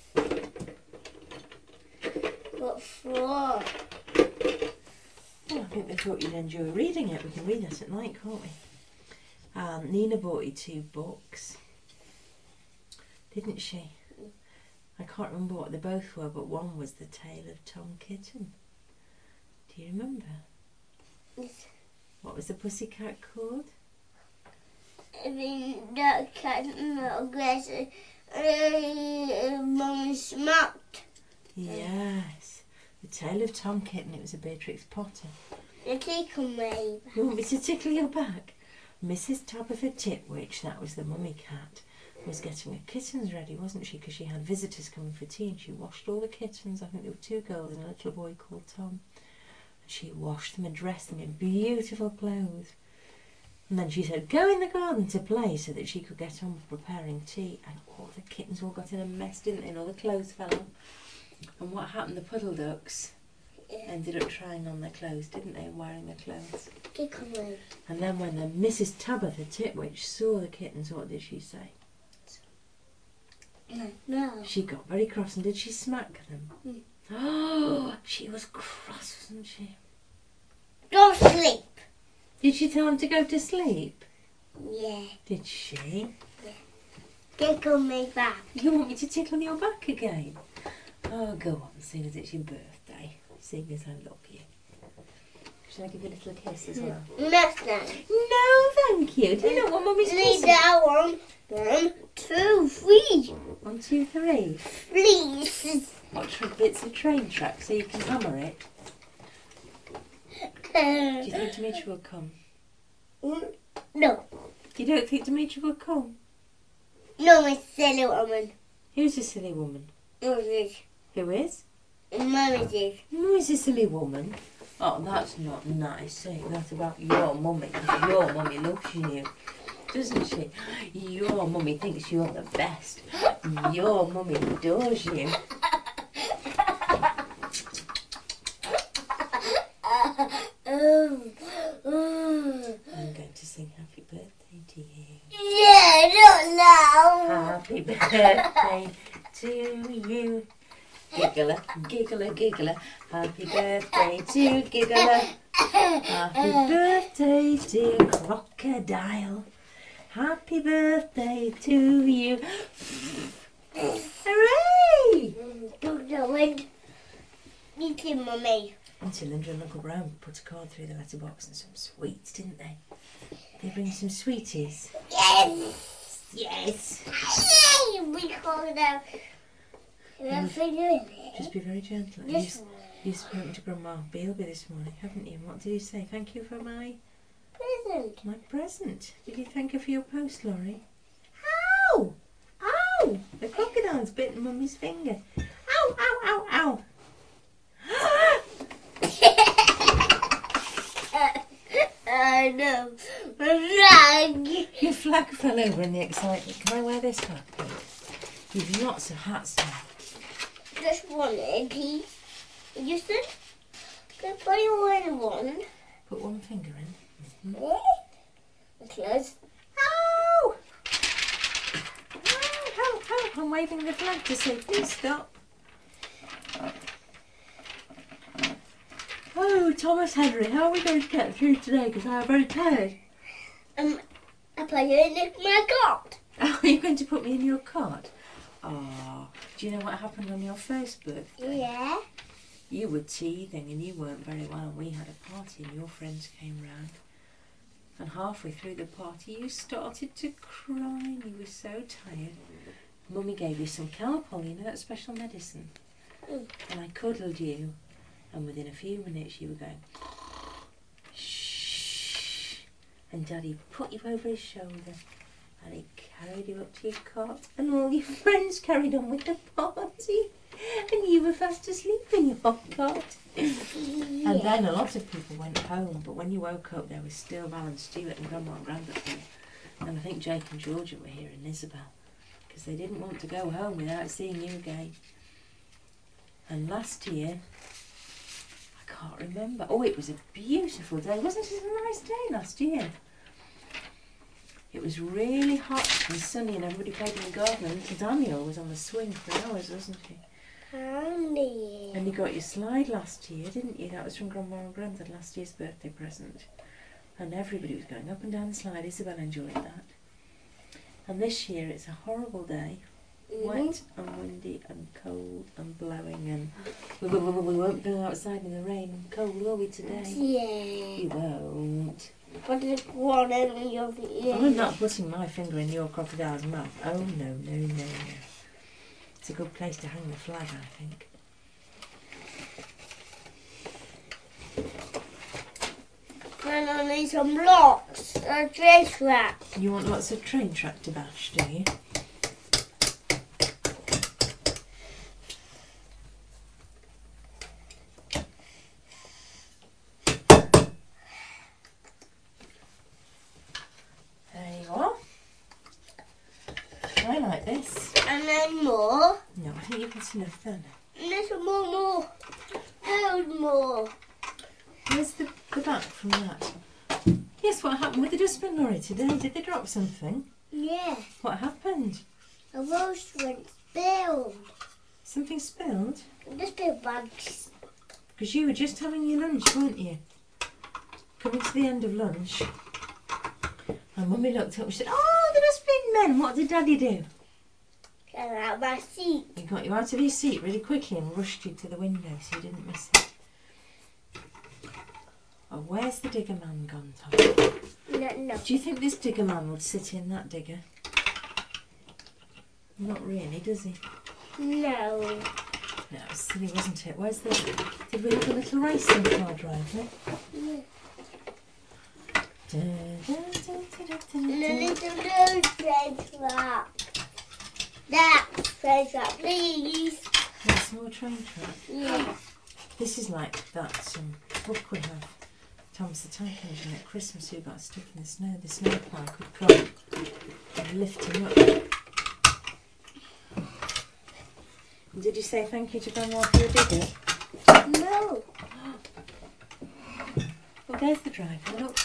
What for? Well, I think they thought you'd enjoy reading it. We can read that at night, can't we? Um, Nina bought you two books, didn't she? I can't remember what they both were, but one was The Tale of Tom Kitten. Do you remember? Yes. What was the pussycat called? I mean, that cat not aggressive. Uh, Mum smacked. Yes. The Tale of Tom Kitten. It was a Beatrix Potter. The tickle me. You want me to tickle your back? Missus Tabitha Titwitch, that was the mummy cat, was getting her kittens ready, wasn't she? Because she had visitors coming for tea and she washed all the kittens. I think there were two girls and a little boy called Tom. And she washed them and dressed them in beautiful clothes. And then she said, go in the garden to play, so that she could get on with preparing tea. And all the kittens all got in a mess, didn't they? And all the clothes fell off. And what happened? The puddle ducks ended up trying on their clothes, didn't they? And wearing their clothes. Tickle me. And then when the Missus Tabitha Titwitch saw the kittens, what did she say? No. No. She got very cross, and did she smack them? Mm. Oh, she was cross, wasn't she? Go sleep. Did she tell them to go to sleep? Yeah. Did she? Tickle me back. You want me to tickle your back again? Oh, go on, seeing as it's your birthday. Seeing as I love you. Should I give you a little kiss as well? Next time. No, thank you. Do you know what Mummy's Leave kissing? that one. One, two, three. One, two, three. Please. What tr- bits of train track so you can hammer it? Do you think Dimitri will come? No. You don't think Dimitri will come? No, it's silly woman. Who's a silly woman? Who is? Who is? Mum is. Who is a silly woman? Oh, that's not nice saying that about your mummy. 'Cause your mummy loves you, doesn't she? Your mummy thinks you're the best. Your mummy adores you. Um, um. I'm going to sing happy birthday to you. Yeah, don't know. Happy birthday to you. Giggler, giggler, giggler. Happy birthday to Giggler. Happy birthday, dear crocodile. Happy birthday to you. Hooray! Don't know when. You too, Mummy. Until Linda and Uncle Brown put a card through the letterbox and some sweets, didn't they? They bring some sweeties. Yes. Yes. Yay! We called out. We're doing it. Just be very gentle. This You, one. you've spoken to Grandma Bealby this morning, haven't you? And what did you say? Thank you for my Present. my present. Did you thank her for your post, Laurie? Ow! Ow! The crocodile Oh, it's bitten Mummy's finger. Ow, ow, ow, ow. I know. Flag. Your flag fell over in the excitement. Can I wear this hat, please? You've lots of hats now. Just one egg, please. You said, can I put you in one? Put one finger in. Mm-hmm. Yeah. Close. Ow! Ow, ow, ow. I'm waving the flag to say, please stop. Oh, Thomas Henry, how are we going to get through today? Because I am very tired. Um, I put you in my cot. Oh, are you going to put me in your cot? Oh, do you know what happened on your first birthday? Yeah. You were teething and you weren't very well, and we had a party and your friends came round. And halfway through the party you started to cry and you were so tired. Mummy gave you some Calpol, you know, that special medicine. Mm. And I cuddled you, and within a few minutes you were going, shh. And Daddy put you over his shoulder and he carried you up to your cot, and all your friends carried on with the party. And you were fast asleep in your cot. Yeah. And then a lot of people went home, but when you woke up there was still Val and Stuart and Grandma and Grandad here. And I think Jake and Georgia were here and Isabel, because they didn't want to go home without seeing you again. And last year, I can't remember. Oh, it was a beautiful day. Wasn't it a nice day last year? It was really hot and sunny and everybody played in the garden. And little Daniel was on the swing for hours, wasn't he? Andy. And you got your slide last year, didn't you? That was from Grandma and Grandad, last year's birthday present. And everybody was going up and down the slide. Isabel enjoyed that. And this year it's a horrible day. Mm-hmm. Wet and windy and cold and blowing, and we, we, we, we won't go outside in the rain and cold, will we, today? Yeah. You won't. Put the one in your ear. I'm not putting my finger in your crocodile's mouth. Oh, no, no, no, no. It's a good place to hang the flag, I think. And I need some blocks. A trace wrap. You want lots of train track to bash, do you? There you are. I like this. And then more. No, I think you've got enough then. And there's more, more. Hold more. Where's the, the back from that? Yes, what happened with the dustbin lorry today? Did they drop something? Yeah. What happened? The roast went spilled. Something spilled? The spill bags. Because you were just having your lunch, weren't you? Coming to the end of lunch. And Mummy looked up and she said, oh, the dustbin men, what did Daddy do? Get out of my seat. He got you out of your seat really quickly and rushed you to the window so you didn't miss it. Oh, where's the digger man gone, Tom? No, no. Do you think this digger man would sit in that digger? Not really, does he? No. No, it was silly, wasn't it? Where's the... Did we have a little racing car driver? Yeah. Da, da, da, da, da, And a da, da. little blue trace wrap. That trace wrap, please. There's more train track. Yeah. This is like that um, book we have, Thomas the Tank Engine at Christmas, who got stuck in the snow. The snowplow could come and lift him up. Did you say thank you to Grandma for your digger? No. Well, there's the driver, look.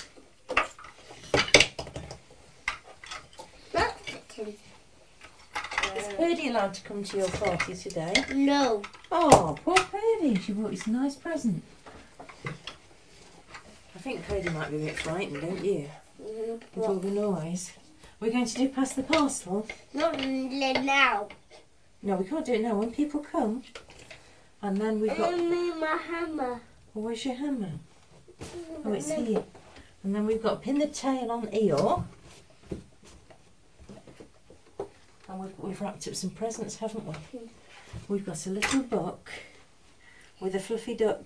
That's fitting. Is Purdy allowed to come to your party today? No. Oh, poor Purdy. She brought you some nice present. I think Purdy might be a bit frightened, don't you? With all the noise. We're going to do pass the parcel. Not now. No, we can't do it now. When people come, and then we've got... I need my hammer. Oh, where's your hammer? Oh, it's here. And then we've got pin the tail on Eeyore. And we've, we've wrapped up some presents, haven't we? We've got a little book with a fluffy duck.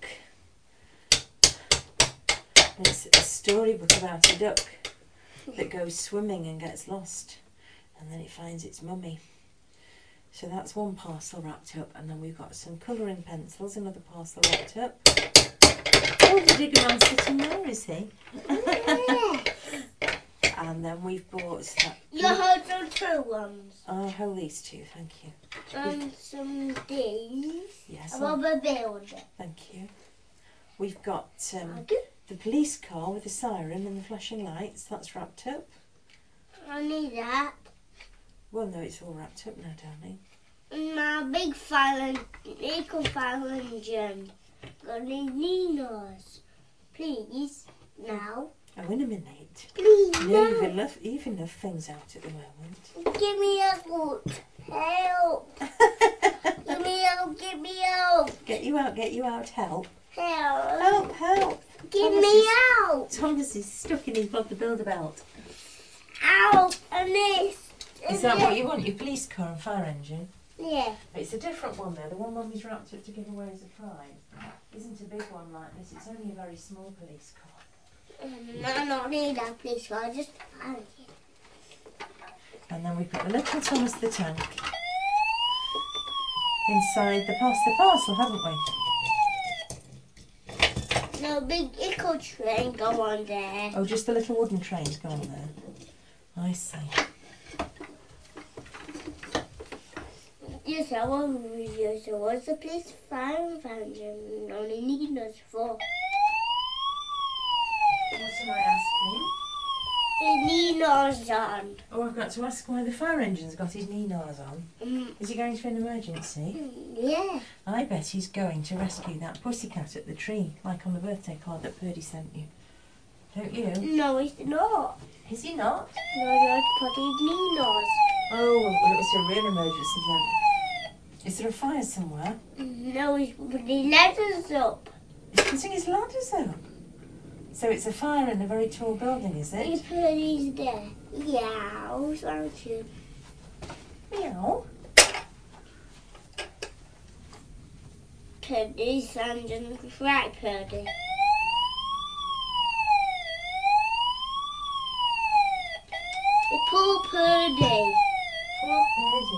It's a storybook about a duck that goes swimming and gets lost. And then it finds its mummy. So that's one parcel wrapped up, and then we've got some colouring pencils, another parcel wrapped up. Oh, the bigger man's sitting there, is he? Yeah. And then we've bought that. You hold the two ones. I'll hold these two, thank you. And some these. Yes, A rubber builder. thank you. We've got um, Okay. the police car with the siren and the flashing lights. That's wrapped up. I need that. Well, no, it's all wrapped up now, darling. My big fire, eco fire engine. Got any Ninos? Please, now. Oh, in a minute. Please, No, now. you've enough, you've enough things out at the moment. Give me a foot. Help. Give me help. Give me help. Get you out, get you out, help. Help. Help, help. Give Thomas me is- help. Thomas is stuck in his Bob the Builder belt. Help. And this. Is that what you want, your police car and fire engine? Yeah. It's a different one though. The one Mummy's wrapped up to give away as a prize isn't a big one like this. It's only a very small police car. No, I don't need that police car. Just find it. And then we've got the little Thomas the Tank inside the, pass the parcel, haven't we? No big eco train go on there. Oh, just the little wooden trains go on there. I see. Yes, I want video. So what's the police fire engine? Only need us for. What am I asking? The Ninos on. Oh, I've got to ask why the fire engine's got his Ninos on. Mm, Is he going to an emergency? yeah. I bet he's going to rescue that pussycat at the tree, like on the birthday card that Purdy sent you. Don't you? No, it's not. Is he not? No, you have to put his Ninos. Oh, well, it was a real emergency then. Is there a fire somewhere? No, he's putting his letters up. He's putting his ladders up. So it's a fire in a very tall building, is He it? put his there. Yeah, won't you? Meow. Purdy's engine. Right, Purdy. Poor Purdy. Poor Purdy.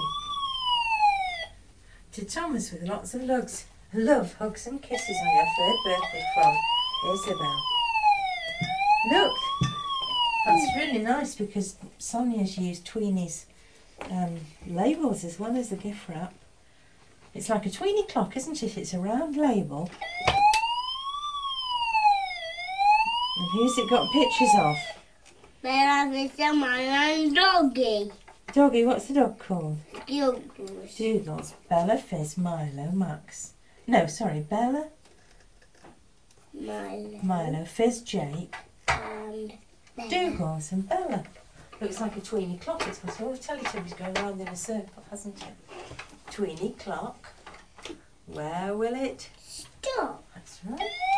To Thomas with lots of lugs. Love, hugs and kisses on your third birthday from Isabel. Look, that's really nice because Sonia's used Tweeny's um, labels as well as the gift wrap. It's like a Tweeny clock, isn't it? It's a round label. And who's it got pictures of? There are the someone and doggy. Doggy, what's the dog called? Douglas. Doodles. Bella, Fizz, Milo, Max. No, sorry, Bella, Milo. Milo, Fizz, Jake, And Douglas and Bella. Looks like a Tweeny clock. It's got all the Teletubbies going round in a circle, hasn't it? Tweeny clock. Where will it? stop. That's right.